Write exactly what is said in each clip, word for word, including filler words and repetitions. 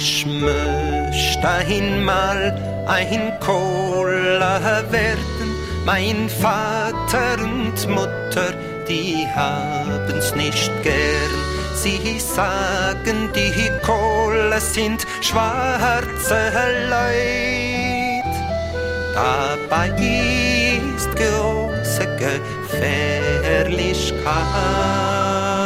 Ich möchte einmal ein Kohler werden. Mein Vater und Mutter, die haben's nicht gern. Sie sagen, die Kohler sind schwarze Leute. Dabei ist große Gefährlichkeit.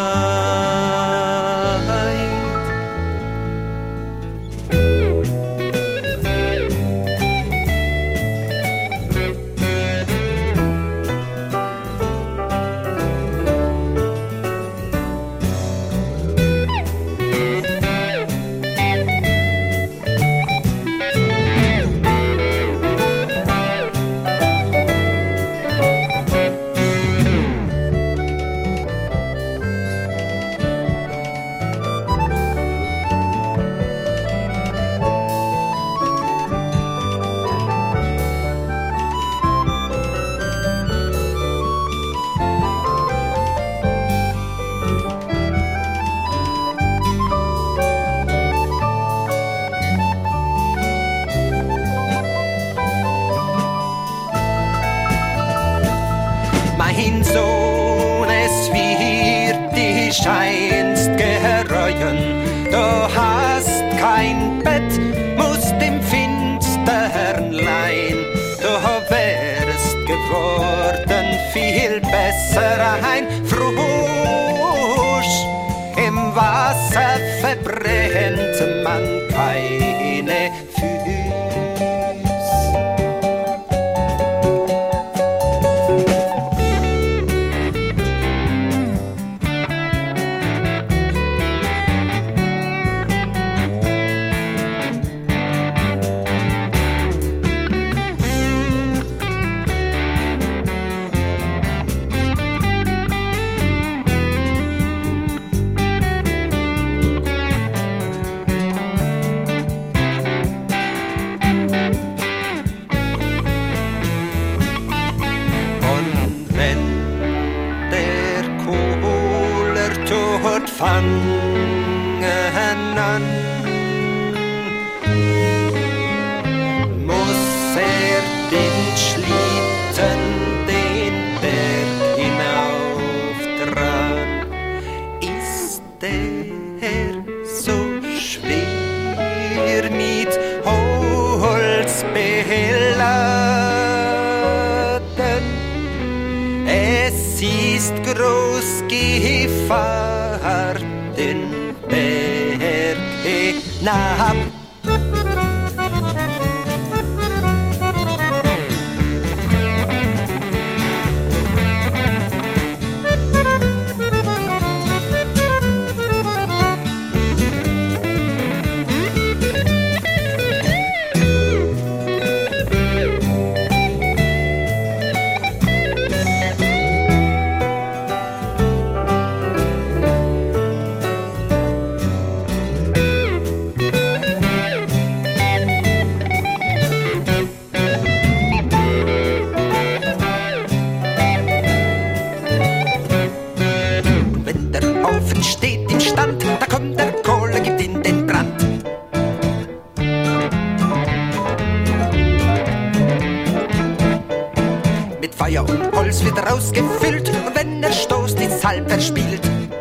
Mein Sohn, es wird dich einst gereuen. Du hast kein Bett, musst im Finstern leihen. Du wärst geworden viel besser ein Frosch. Im Wasser verbrennt man keine Füße. Fangen an, muss er den Schlitten den Berg hinauftragen. Ist der so schwer mit Holz beladen? Es ist groß Gefahr den Berg hinab. Steht im Stand, da kommt der Kohler, gibt in den Brand. Mit Feuer und Holz wird er ausgefüllt, und wenn er stoßt, ist halb verspielt.